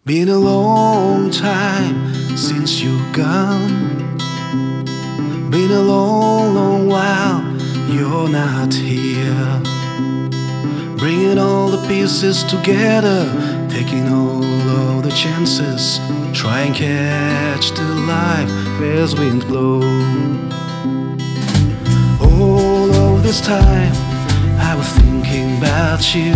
Been a long time since you're gone. Been a long, long while you're not here. Bringing all the pieces together, taking all of the chances. Try and catch the life as wind blows. All of this time I was thinking about you,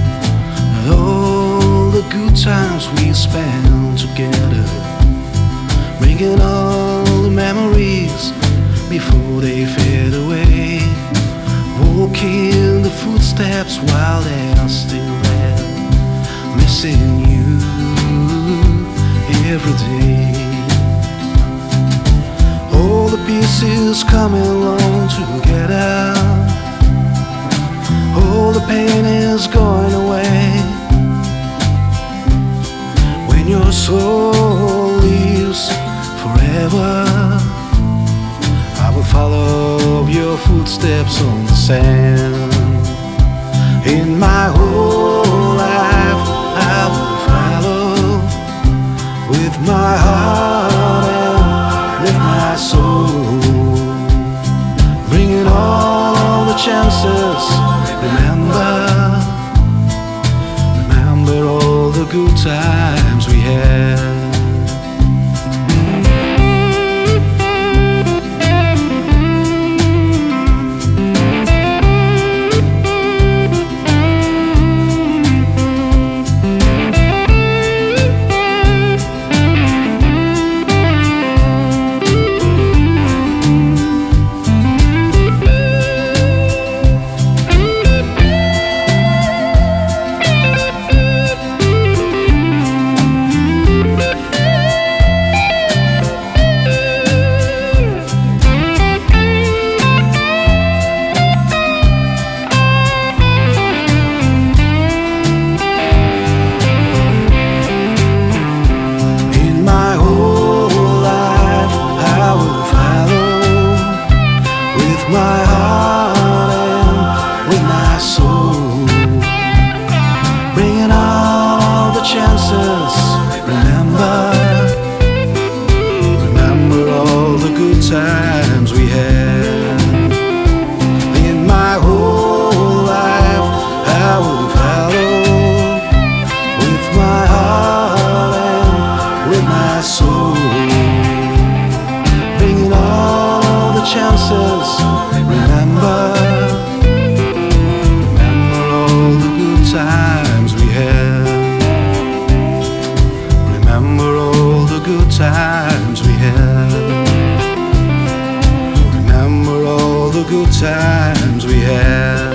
all the good times we spent together, bringing all the memories before they fade away, walking the footsteps while they're still there, missing you every day. All the pieces coming along together, all the pain is going away. When your soul lives forever, I will follow your footsteps on the sand. In my whole life I will follow, with my heart and with my soul, bringing all the chances. Remember all the good times we had. My heart and with my soul, bringing all the chances. Remember all the good times we had. In my whole life I will follow, with my heart and with my soul, bringing all the chances. Remember all the good times we had. Remember all the good times we had. Remember all the good times we had.